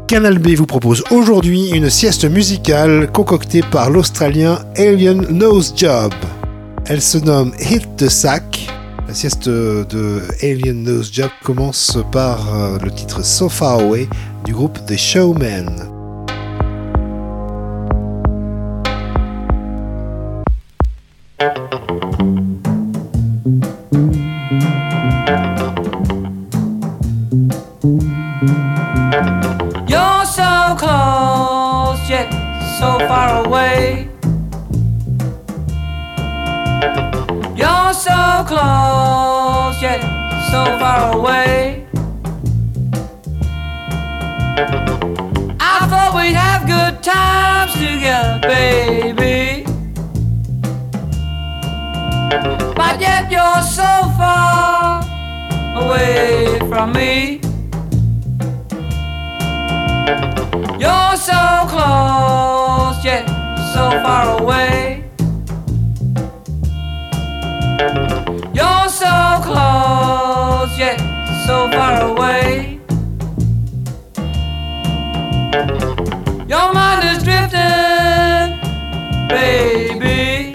Canal B vous propose aujourd'hui une sieste musicale concoctée par l'Australien Alien Nose Job. Elle se nomme Hit the Sack. La sieste de Alien Nose Job commence par le titre So Far Away du groupe The Showmen. You're so close yet so far away. You're so close yet so far away. I thought we'd have good times together, baby, but yet you're so far away from me. You're so close yet so far away. You're so close yet so far away. Your mind is drifting, baby.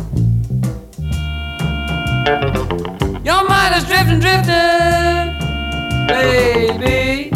Your mind is drifting, baby.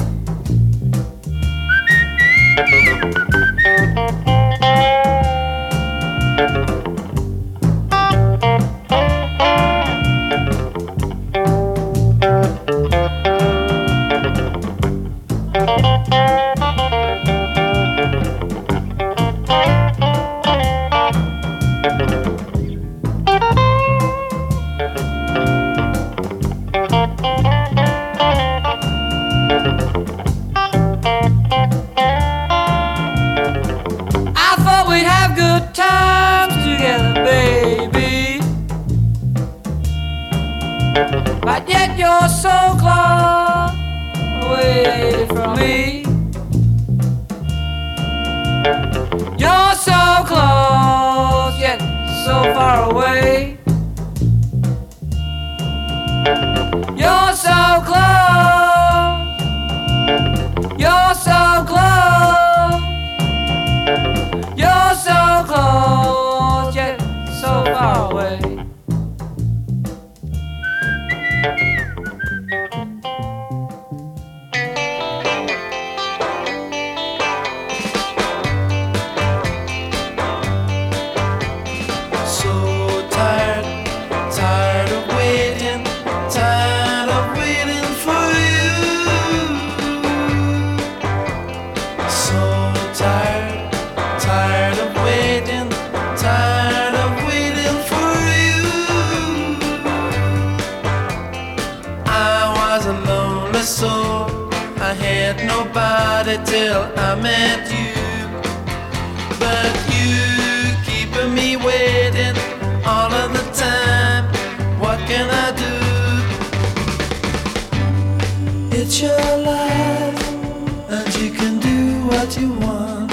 But yet you're so close away from me. You're so close yet so far away. You're so close. You're so close. You're so close yet so far away. Till I met you, but you keeping me waiting all of the time. What can I do? It's your life, and you can do what you want.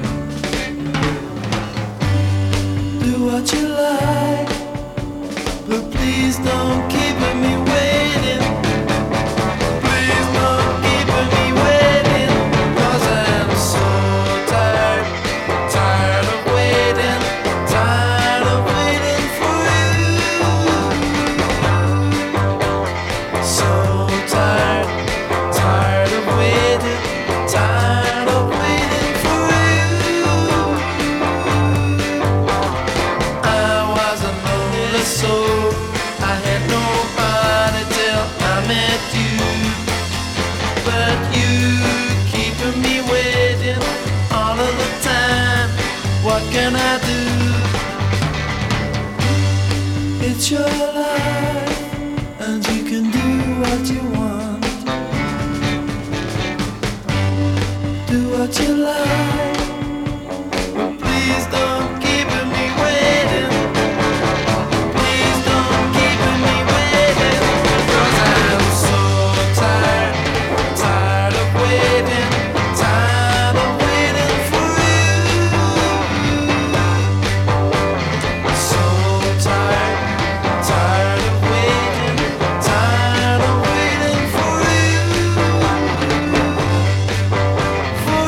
Do what you like, but please don't keep me waiting. Please don't keep me waiting. It's your life, and you can do what you want. Do what you like. Please don't keep me waiting. Please don't keep me waiting. 'Cause I'm so tired, tired of waiting, tired of waiting for you. So tired, tired of waiting, tired of waiting for you. For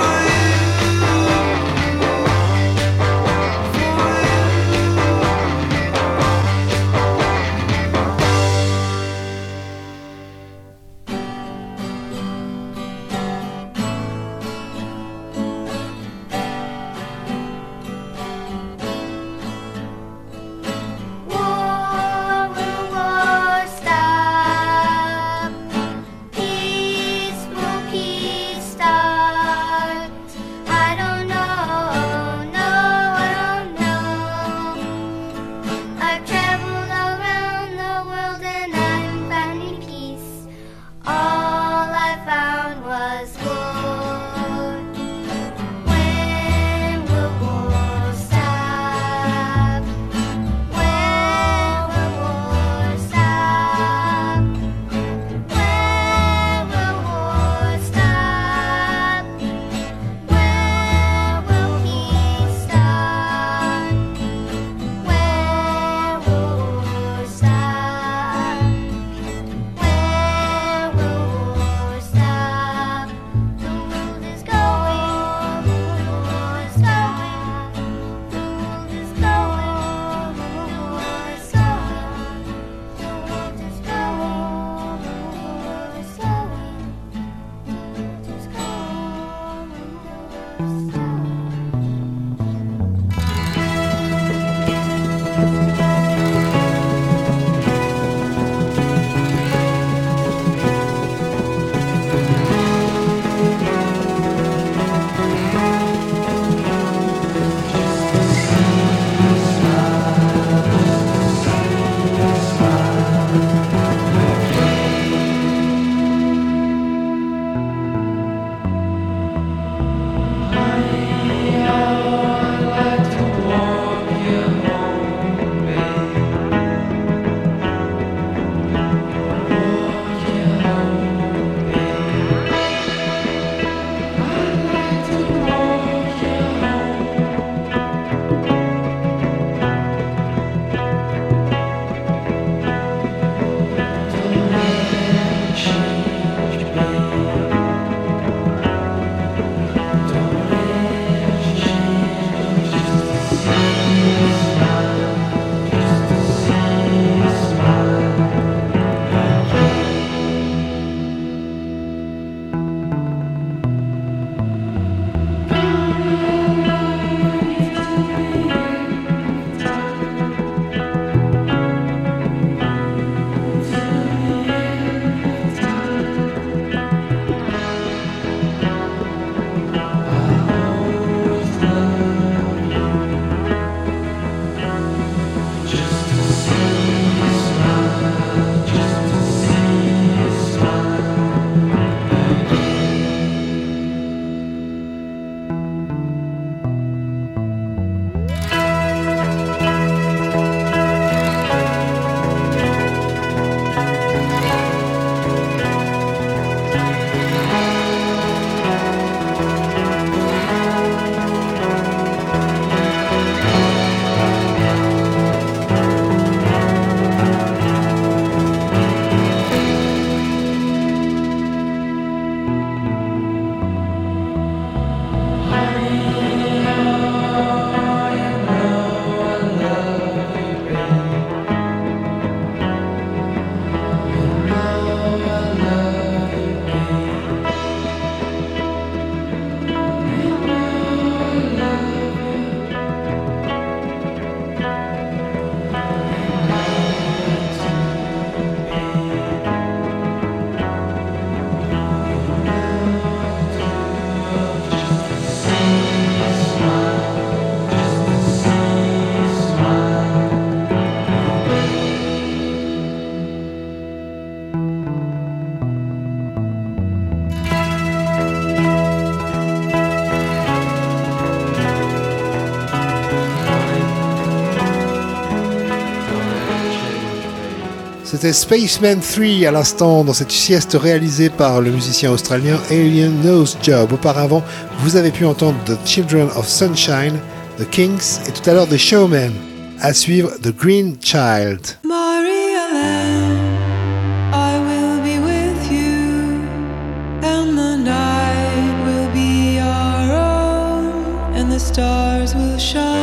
C'était Spaceman 3 à l'instant dans cette sieste réalisée par le musicien australien Alien Nose Job. Auparavant, vous avez pu entendre The Children of Sunshine, The Kings et tout à l'heure The Showmen. À suivre The Green Child. Maria Land, I will be with you, and the night will be our own, and the stars will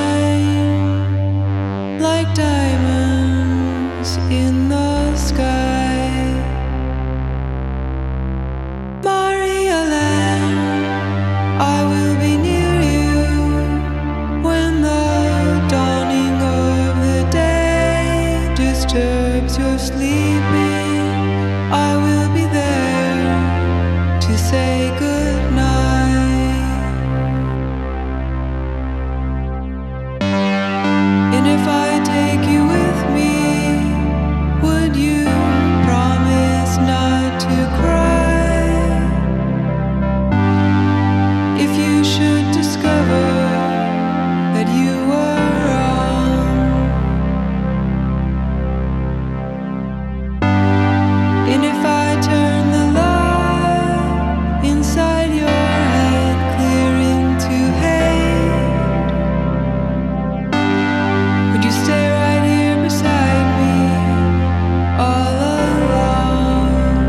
shine like diamonds in the sky. Maria Land, I will be near you when the dawning of the day disturbs your sleeping. I will be there to say goodnight. And if I take you with me, would you promise not to cry? If you should discover that you were wrong, and if I turn the light inside your head clear into hate, would you stay right here beside me all alone?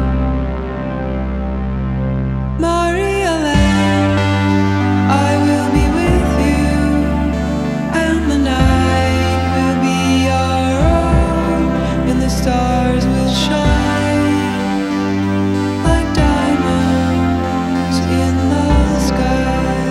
Maria Land, I will be with you, and the night will be our own, and the stars will shine like diamonds in the sky.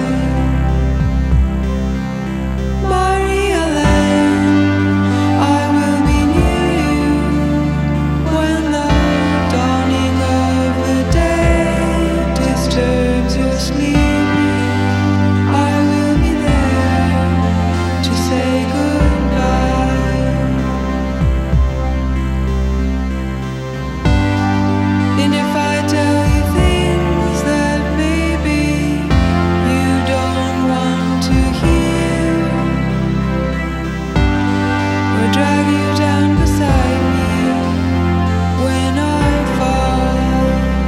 Maria Land, I will be near you when the dawning of the day disturbs your sleeping. I will be there to say goodbye. And if I tell you things that maybe you don't want to hear, or drag you down beside me when I fall,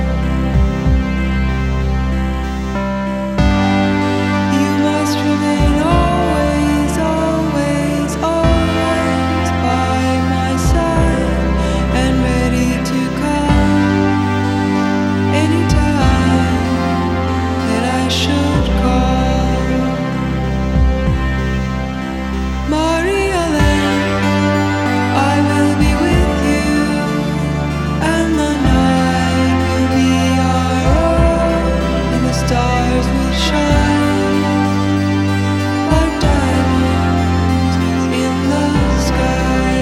you must remain always, always, always by my side and ready to come anytime that I should call. Maria Land, I will be with you, and the night will be our own, and the stars will shine like diamonds in the sky.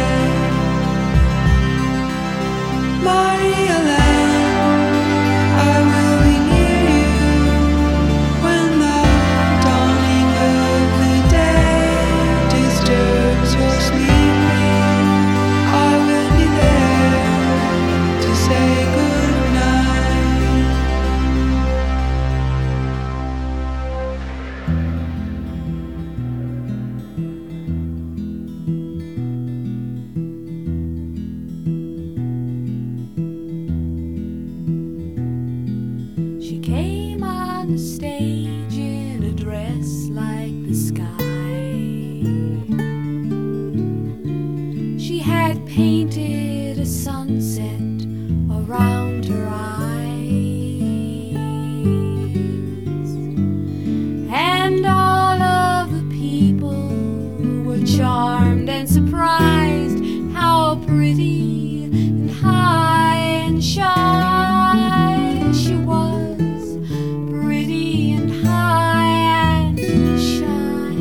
Maria Land, I will be near you when the dawning of the day disturbs your sleeping. I will be there to say goodnight. She came on the stage in a dress like the sky. She had painted a sunset around her eyes, and all of the people were charmed and surprised how pretty and high and shy she was, pretty and high and shy.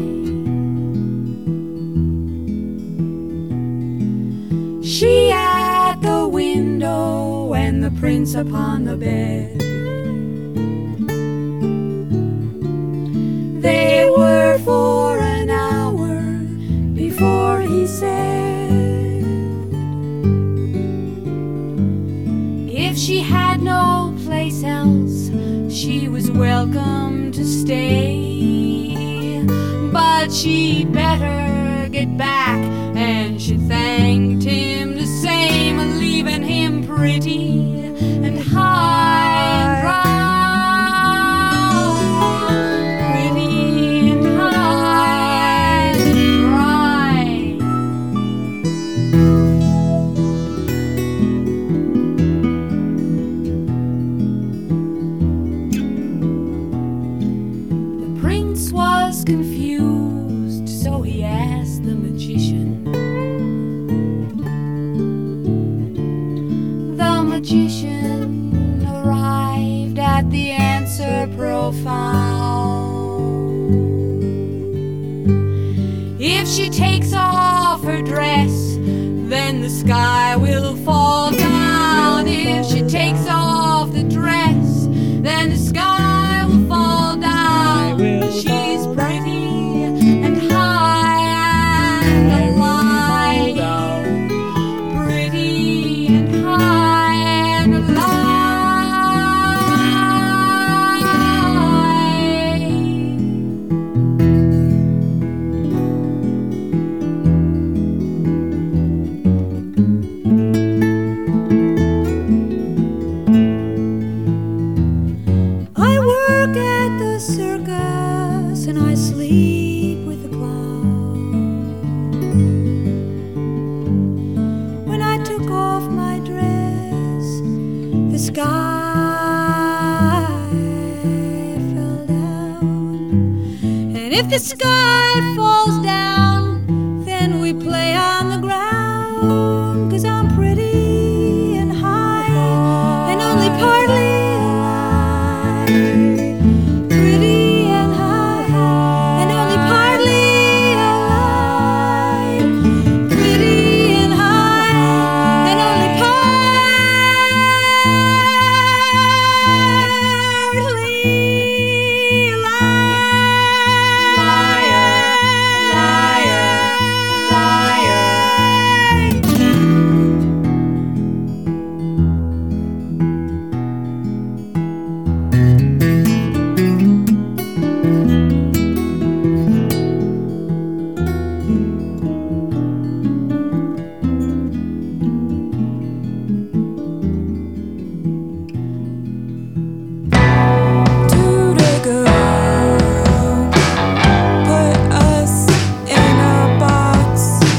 She at the window and the prince upon the bed. They were for an hour before he said, if she had no place else, she was welcome to stay, but she'd better get back, and she thanked him the same, leaving then the sky will fall down. If she takes off the dress, then the sky will fall down. She's pretty and high and alive. Pretty and high and alive. I work at the circus and I sleep with the clown. When I took off my dress, the sky fell down. And if the sky falls down, then we play on the ground. 'Cause I'm pretty and high and only partly alive. Pretty and high and only partly alive. Pretty and high and only partly alive. Liar, liar, liar. To the girl, put us in a box,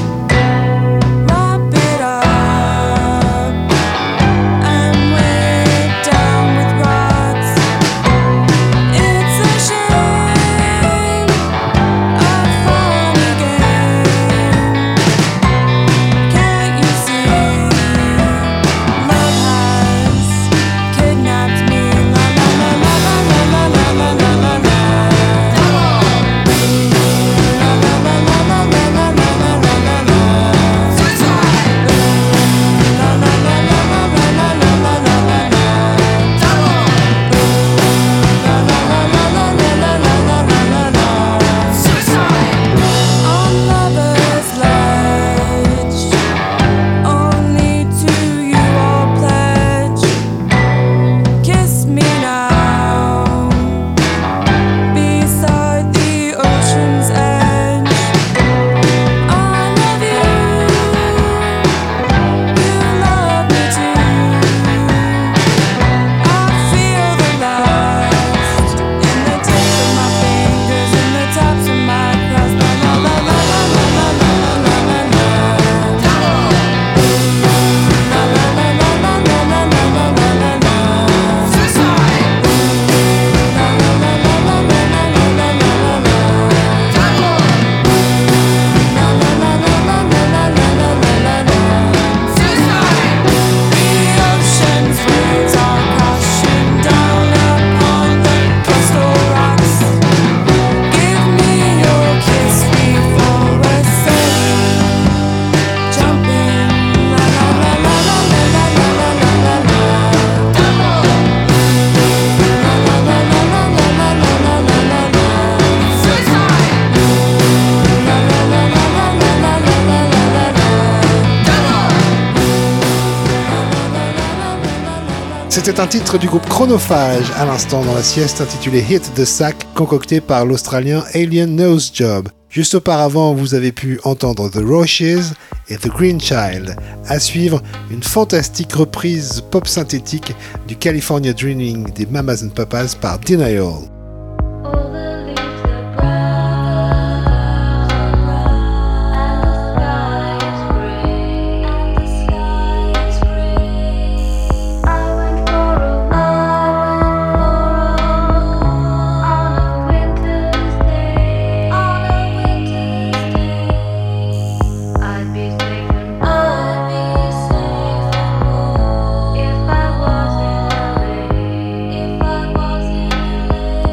wrap it up, and weigh it down with rocks. It's a shame, a funny game. Can't you see? Love has kidnapped me. La la la la la la la la la la la. On Lover's Ledge, only to you I'll pledge. Kiss me now, beside the ocean's edge. I love you, you love me too. I feel the last in the tips of my fingers, in the tops of my cross. La la la la la la la la la la la. La la la la la la la la la la la. Suicide. La la la la la la la la la la la. La la la la la la la la la la. Suicide. The ocean's waves are crashing down upon the coastal rocks. Give me your kiss before we're safe. Jumping, la la la la la la la la la la la. La la la la la la la la la la la. Suicide. La la la la la la la la la la la. C'était un titre du groupe Chronophage à l'instant dans la sieste intitulée Hit the Sack, concocté par l'Australien Alien Nose Job. Juste auparavant, vous avez pu entendre The Roches et The Green Child. À suivre, une fantastique reprise pop synthétique du California Dreaming des Mamas and Papas par Denial. All the leaves are brown, and the sky is gray. I went for a walk on a winter's day. I'd be safe and warm if I was in LA.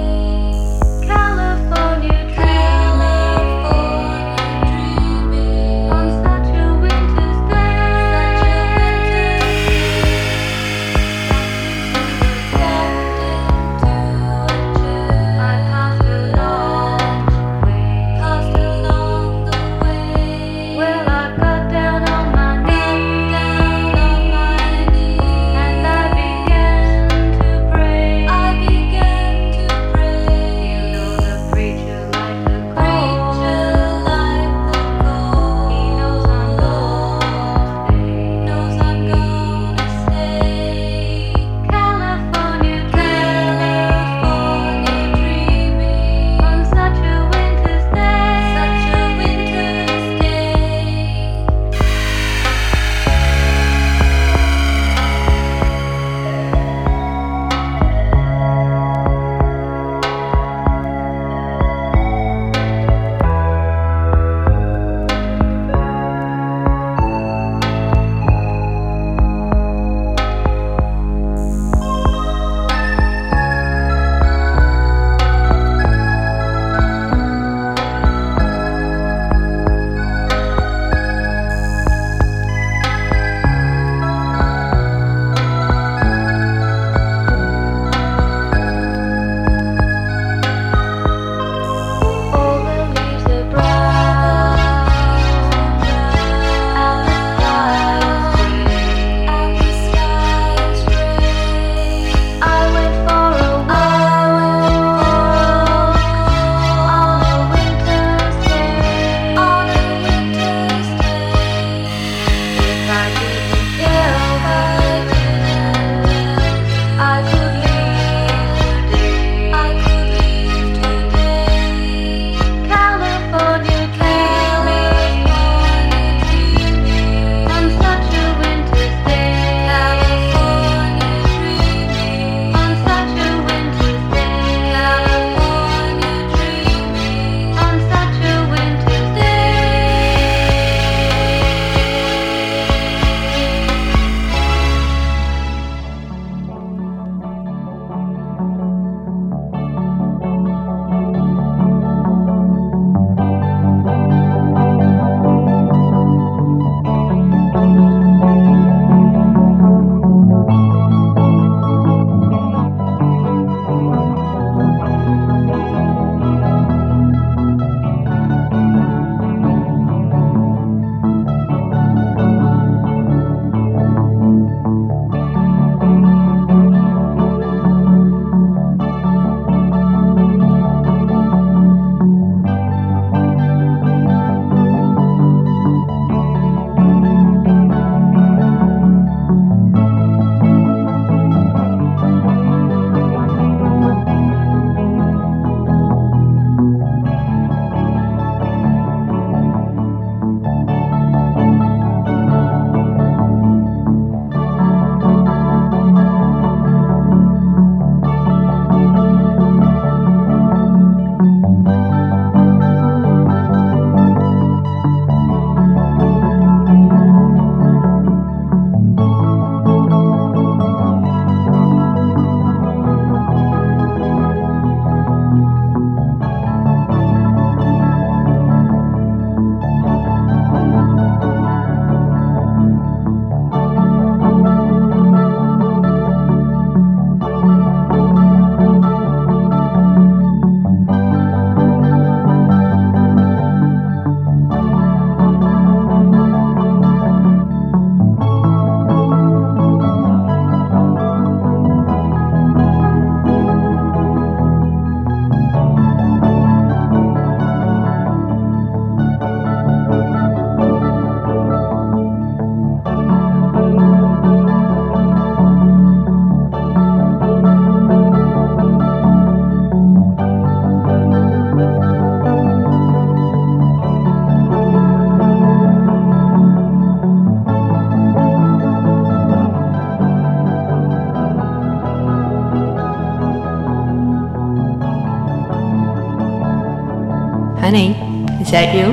Honey, is that you?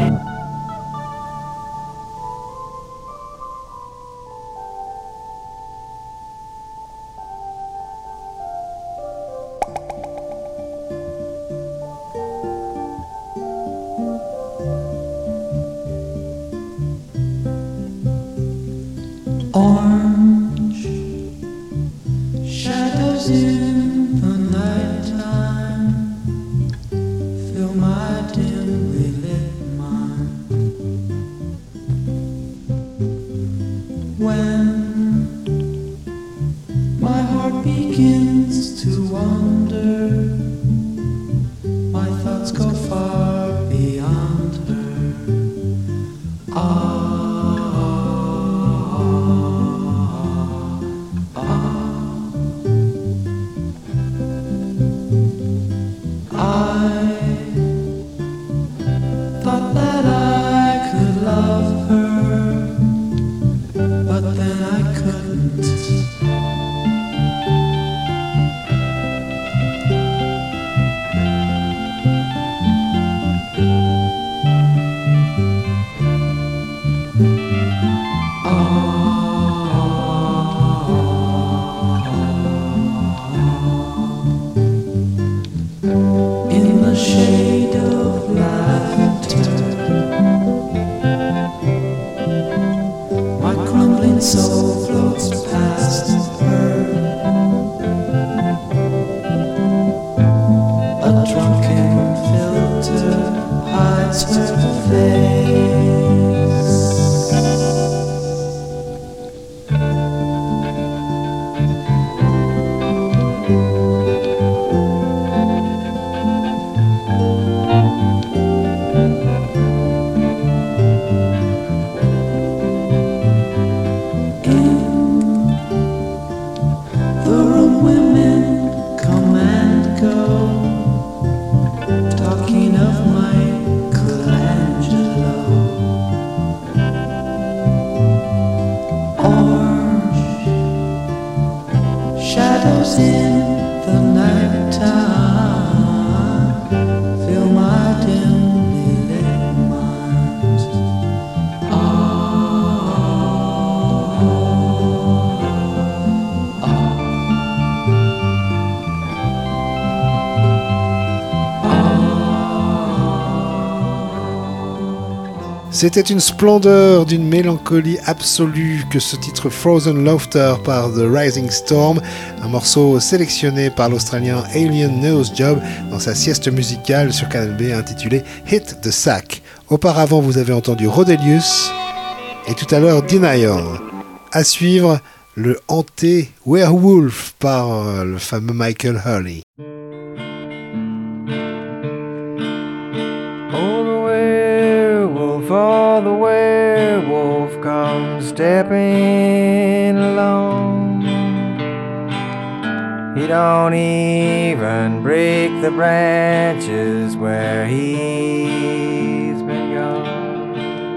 Orange shadows in the nighttime fill my dimly lit mind. When my heart begins to wander, my thoughts go far beyond her. Thought that I could love her, but then I couldn't. In the shade of laughter, my crumbling soul floats past her. A drunken filter hides her face. The room women come and go, talking of Michelangelo. Orange shadows in the nighttime fill my dimly lit mind. C'était une splendeur d'une mélancolie absolue que ce titre Frozen Laughter par The Rising Storm, un morceau sélectionné par l'Australien Alien Nose Job dans sa sieste musicale sur Canal B intitulée Hit the Sack. Auparavant, vous avez entendu Rodelius et tout à l'heure Denial. À suivre, le hanté Werewolf par le fameux Michael Hurley. For the werewolf comes stepping along. He don't even break the branches where he's been gone.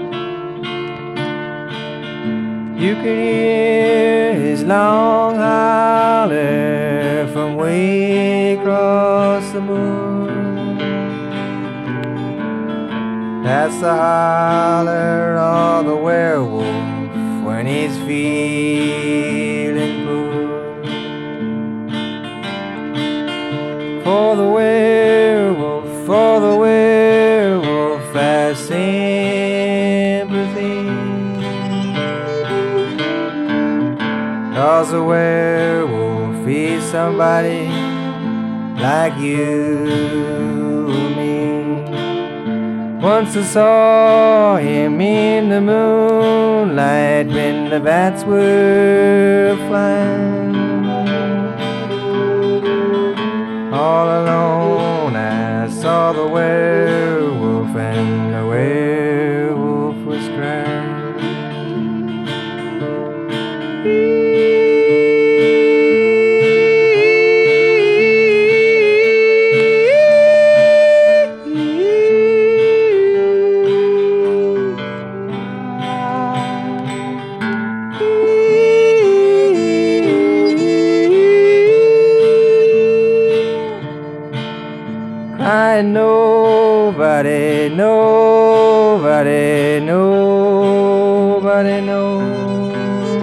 You can hear his long holler from way across the moon. That's the holler of the werewolf when he's feeling blue. For the werewolf has sympathy. 'Cause the werewolf is somebody like you and me. Once I saw him in the moonlight when the bats were flying. All alone I saw the werewolf and the werewolf was crying. nobody knows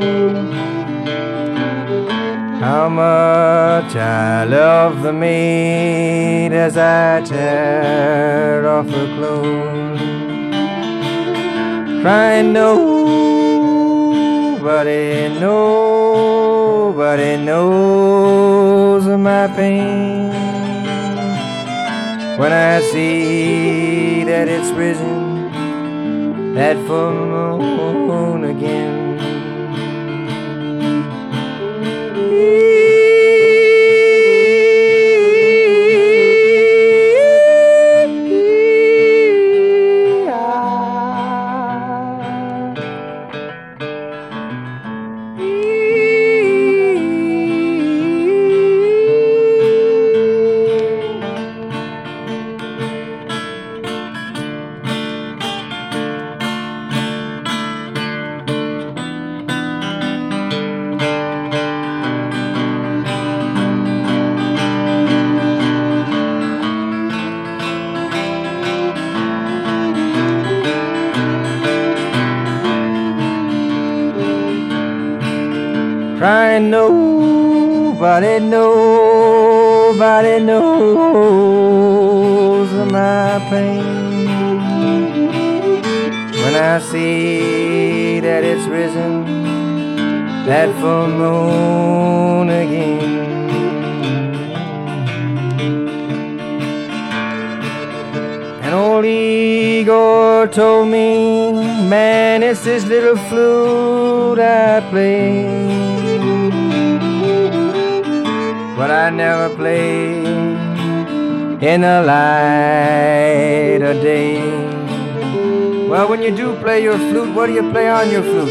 how much I love the maid as I tear off her clothes, crying nobody knows of my pain. When I see that it's risen, that full moon again. Crying nobody knows of my pain. When I see that it's risen, that full moon again. And old Igor told me, man, it's this little flute I play, but I never play in the light of day. Well, when you do play your flute, what do you play on your flute?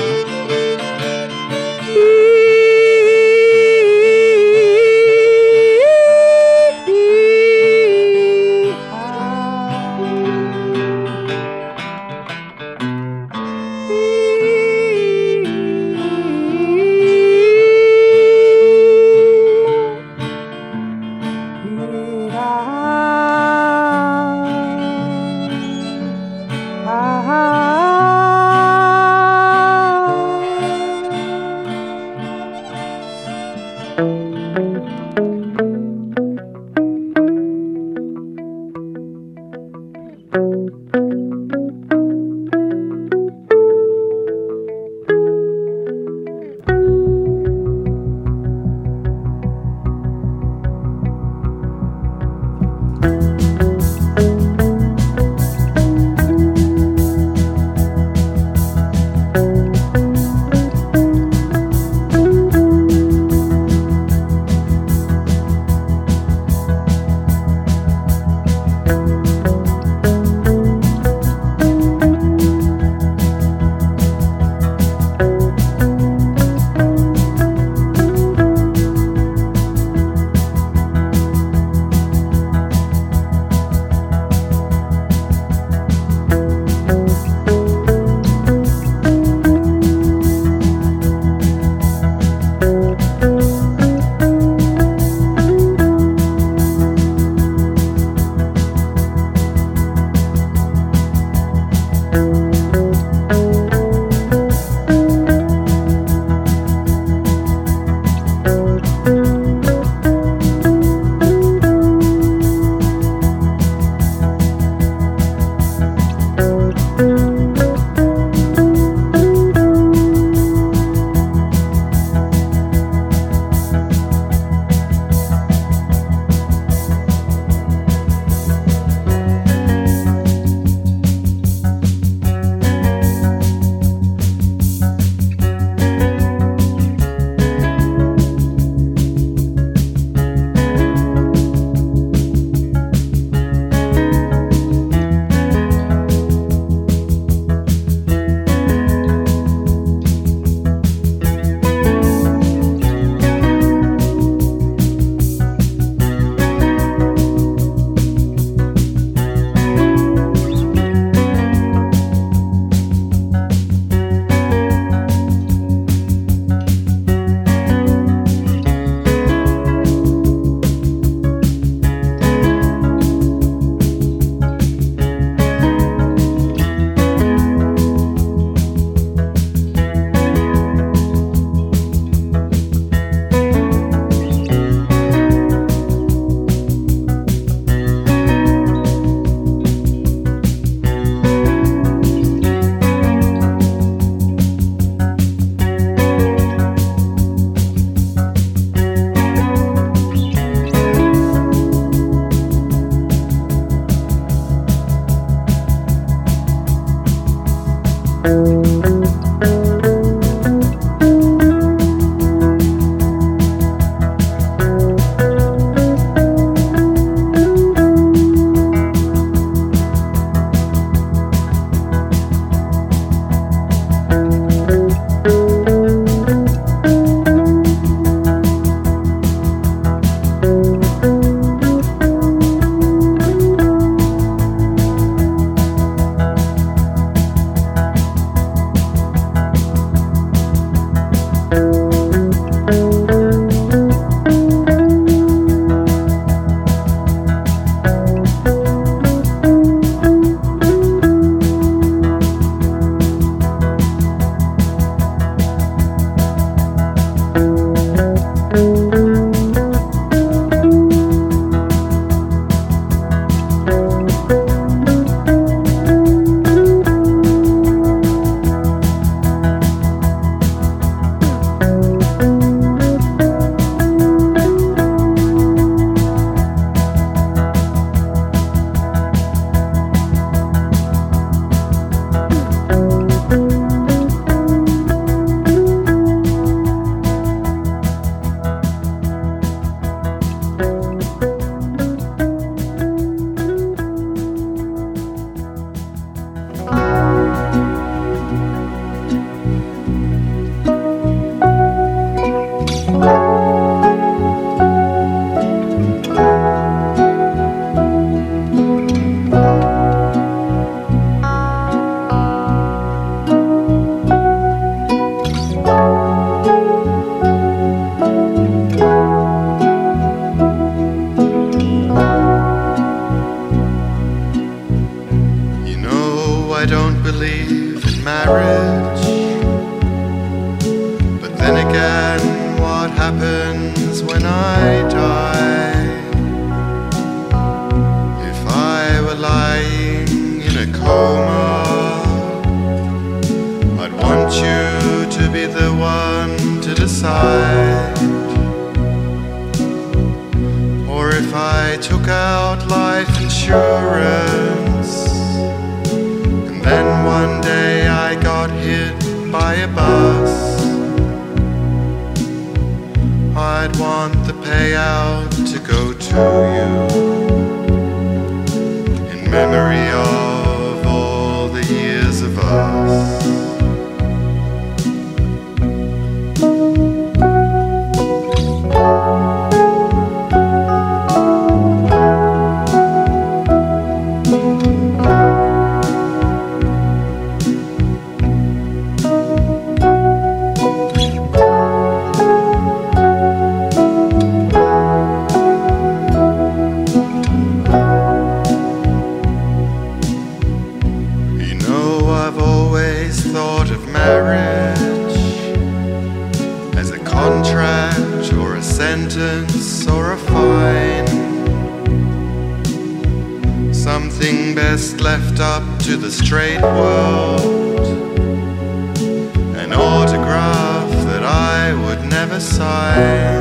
again what happens when I die. If I were lying in a coma, I'd want you to be the one to decide. Or if I took out life insurance and then one day I got hit by a bus, I'd want the payout to go to you in memory of all the years of us. Or a fine, something best left up to the straight world, an autograph that I would never sign.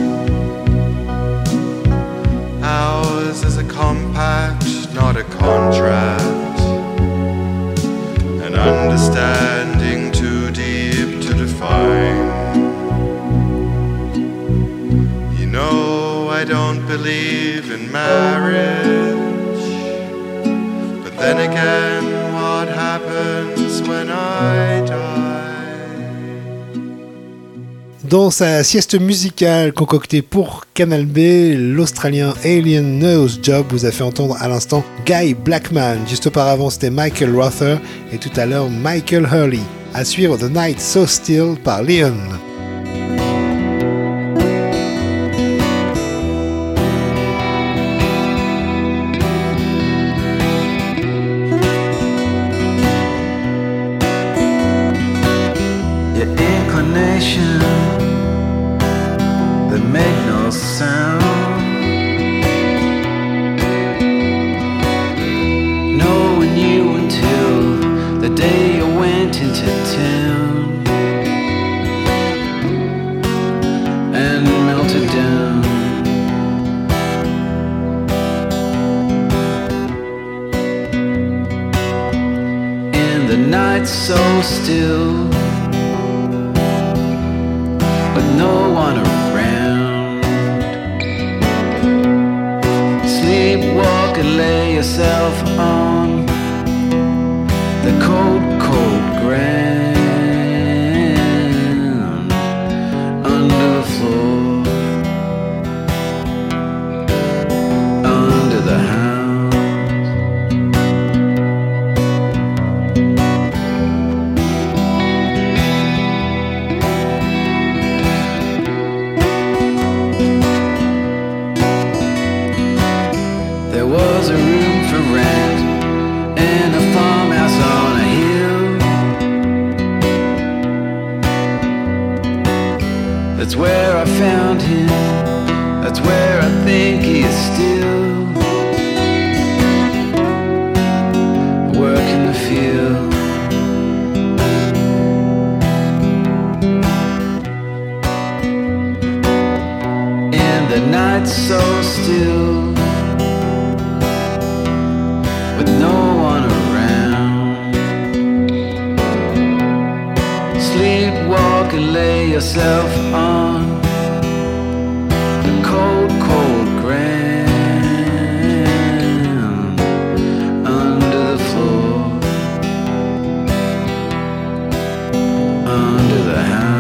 Ours is a compact, not a contract, an understanding too deep to define. No, I don't believe in marriage, but then again, what happens when I die? Dans sa sieste musicale concoctée pour Canal B, l'Australien Alien Nose Job vous a fait entendre à l'instant Guy Blackman. Juste auparavant, c'était Michael Rother et tout à l'heure Michael Hurley. À suivre The Night So Still par Leon. So still, but no one around. Sleepwalk and lay yourself on the cold, cold ground under the floor, under the house. That's where I found him, that's where I think he is still working the field. And the night's so still, with no one around. Sleepwalk and lay yourself on the cold, cold ground under the floor, under the house.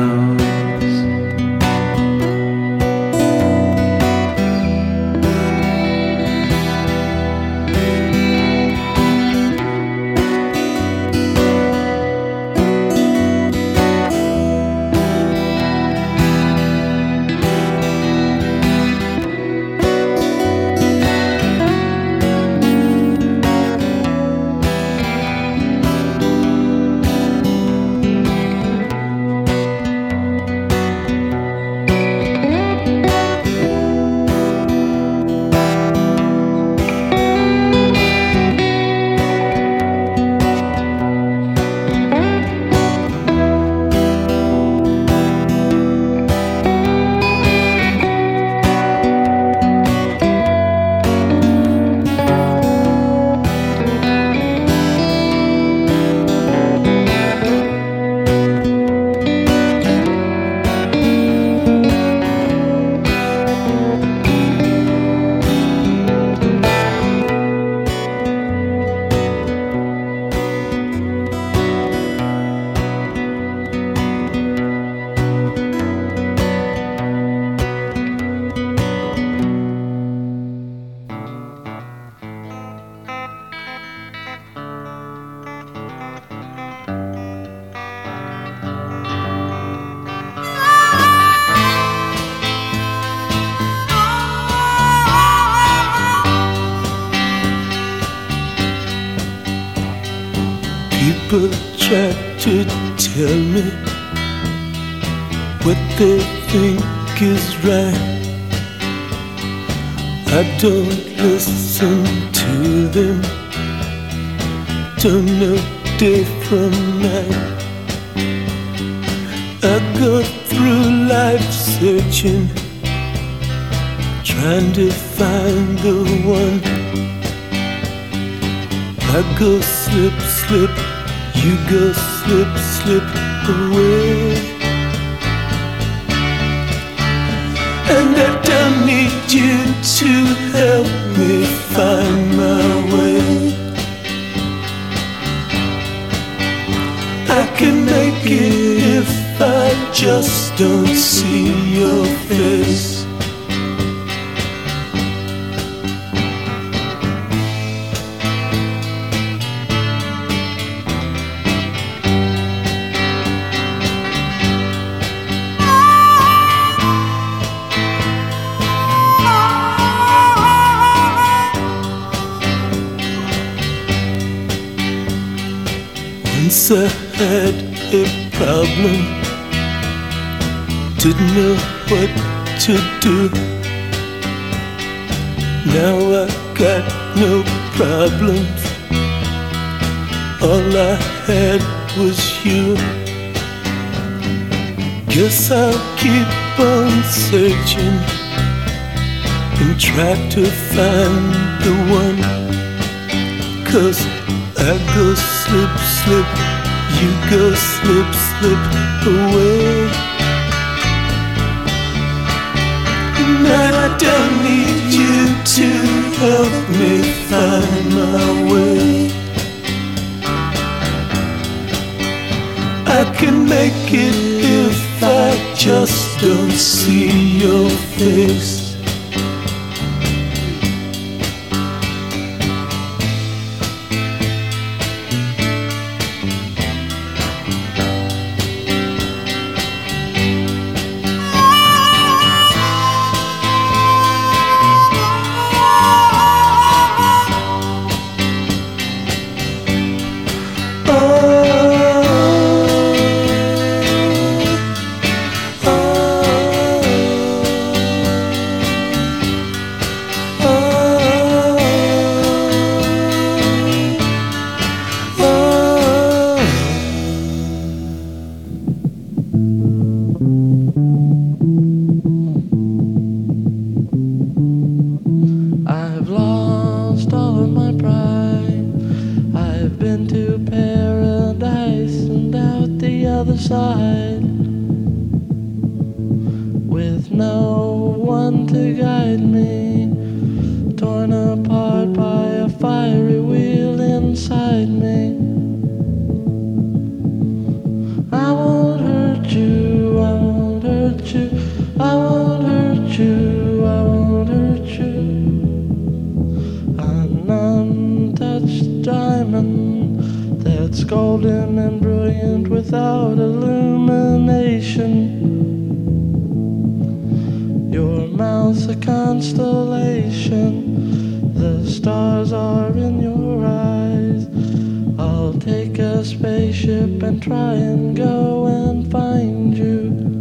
people try to tell me what they think is right. I don't listen to them, don't know day from night. I go through life searching, trying to find the one. I go slip, slip, you go slip, slip away. And I don't need you to help me find my way. I can make it if I just don't see your face. Once I had a problem, didn't know what to do. Now I got no problems, all I had was you. Guess I'll keep on searching and try to find the one. 'Cause I go slip, slip, you go slip, slip away. And I don't need you to help me find my way. I can make it if I just don't see your face. Golden and brilliant without illumination. Your mouth's a constellation, the stars are in your eyes. I'll take a spaceship and try and go and find you.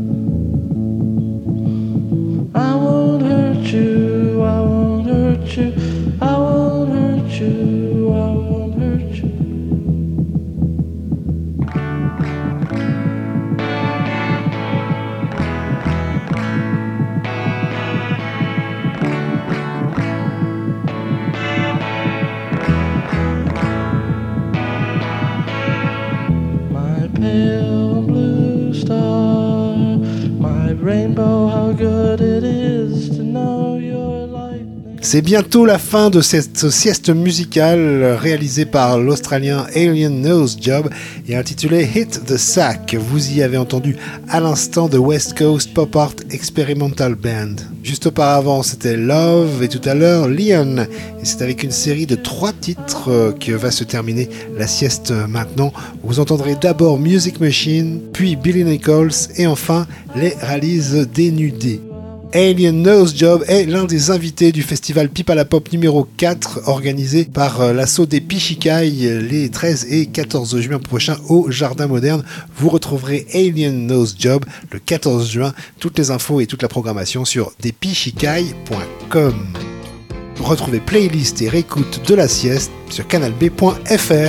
I won't hurt you, I won't hurt you, I won't hurt you, I won't hurt you. Pale blue star, my rainbow, how good it is to know your lightning. C'est bientôt la fin de cette sieste musicale réalisée par l'Australien Alien Nose Job et intitulée Hit the Sack. Vous y avez entendu à l'instant de West Coast Pop Art Experimental Band. Juste auparavant, c'était Love et tout à l'heure Leon. Et c'est avec une série de 3 titres que va se terminer la sieste maintenant. Vous entendrez d'abord Music Machine, puis Billy Nichols et enfin les Rallies dénudés. Alien Nose Job est l'un des invités du festival Pipe à la Pop numéro 4 organisé par l'assaut des Pichikai les 13 et 14 juin prochains au Jardin Moderne. Vous retrouverez Alien Nose Job le 14 juin. Toutes les infos et toute la programmation sur despichikai.com. Retrouvez playlist et réécoute de la sieste sur canalb.fr.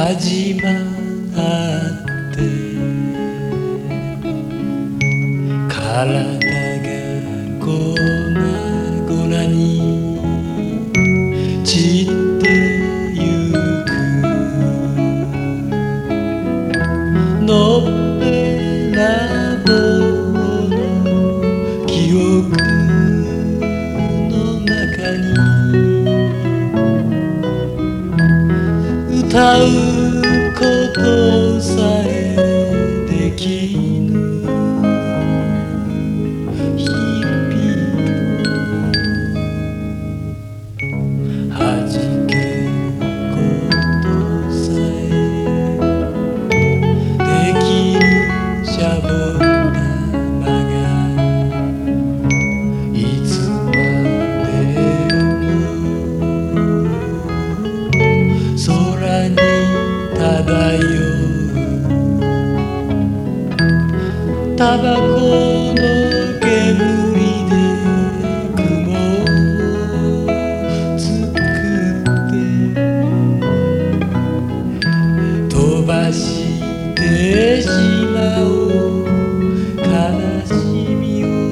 始まって体が粉々に散ってゆくのっぺらぼうの記憶の中に歌うことさえできぬ日々はじけることさえできるシャボン玉がいつまでも空に漂うタバコの煙で雲を作って飛ばしてしまおう悲しみを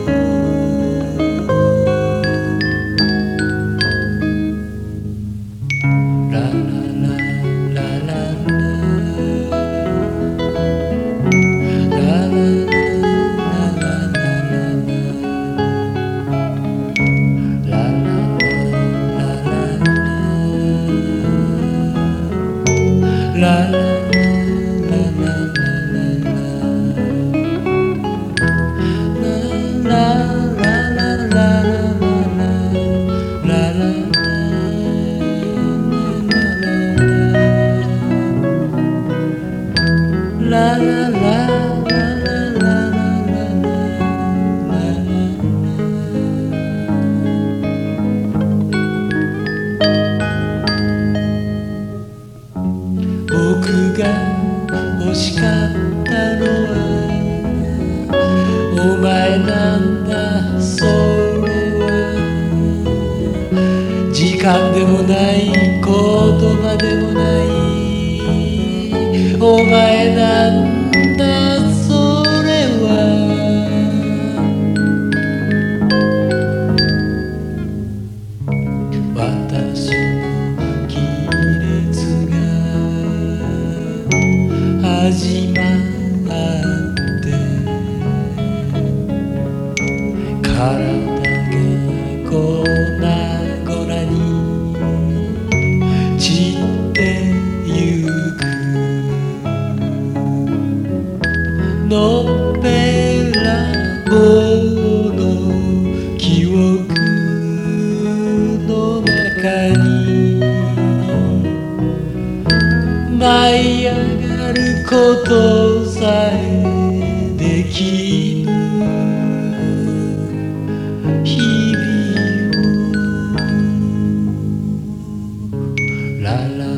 ララララララ僕が欲しかったのはお前なんだそれは時間でもない言葉でもないお前なんだそれは私の亀裂が始まって体が粉々に散ってゆくのっぺらぼうの記憶の中に舞い上がることさえできぬ日々をララ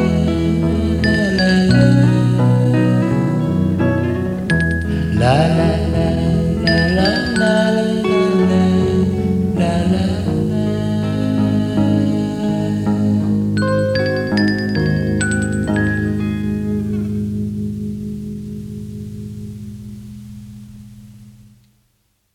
La la